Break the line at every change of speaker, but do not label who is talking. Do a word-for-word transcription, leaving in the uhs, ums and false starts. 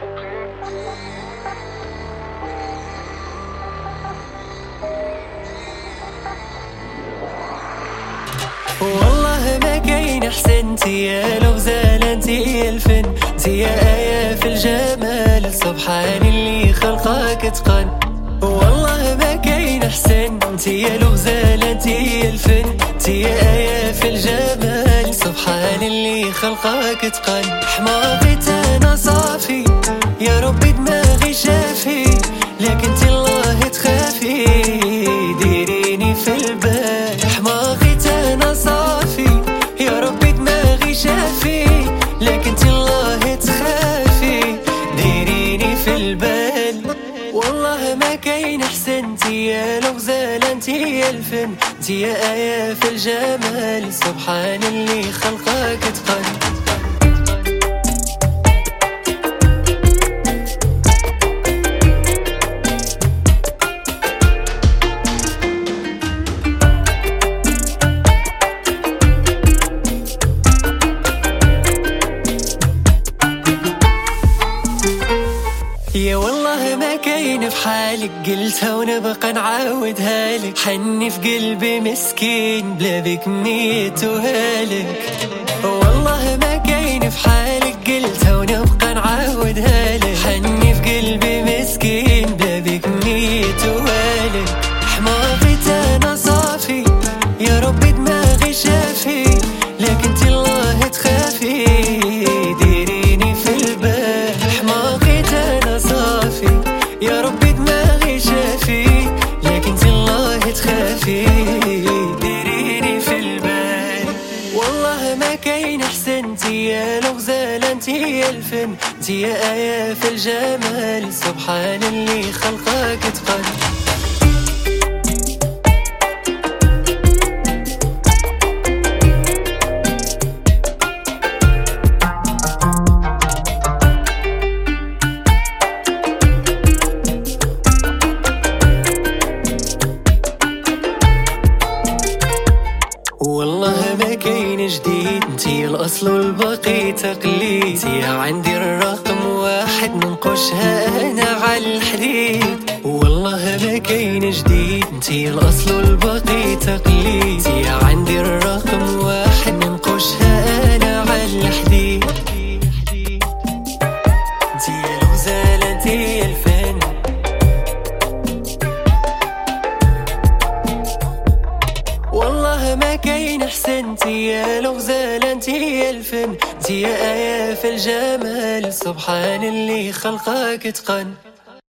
والله ما كاين احسن انتي يا الغزال، انتي يا الفن، انتي يا آية في الجمال، سبحان اللي خلقك اتقن. والله ما كاين احسن انتي يا الغزال، انتي يا الفن، انتي يا آية في الجمال، سبحان اللي خلقك اتقن. حماقيت انا صافي يا ربي دماغي شافي، لكن انتي الله تخافي ديريني في البال. حماقيت انا صافي يا ربي دماغي شافي، لكن انتي الله تخافي ديريني في البال. والله ما كاين احسن انتي يا الغزال، انتي يا الفن، انتي يا آية في الجمال، سبحان اللي خلقك اتقن. يا والله ما كاين في حالك، قلتها ونبقى نعاودها لك، حني في قلبي مسكين بلا بك نيتها لك. والله ما كاين في حالك، قلتها ونبقى نعاودها لك، حني في قلبي مسكين بلا بك نيتها لك. حماقيت انا صافي يا ربي دماغي شافي، لكن انتي الله تخافي ديريني في البال. حماقيت انا صافي يا ربي دماغي شافي، لكن انتي الله تخافي ديريني في البال. والله ما كاين احسن انتي يا الغزال، انتي يا الفن، انتي يا آية في الجمال، سبحان اللي خلقك اتقن. والله ما كاين جديد، انتي الاصل والباقي تقليد، انتي عندي الرقم واحد ننقشها انا على الحديد. والله ما كاين جديد، انتي الاصل والباقي تقليد، انتي عندي الرقم واحد ننقشها انا على الحديد. انتي يا الغزال، انتي يا الفن، والله ما كاين احسن انتي يا الغزال، انتي يا الفن، انتي يا آية في الجمال، سبحان اللي خلقك اتقن.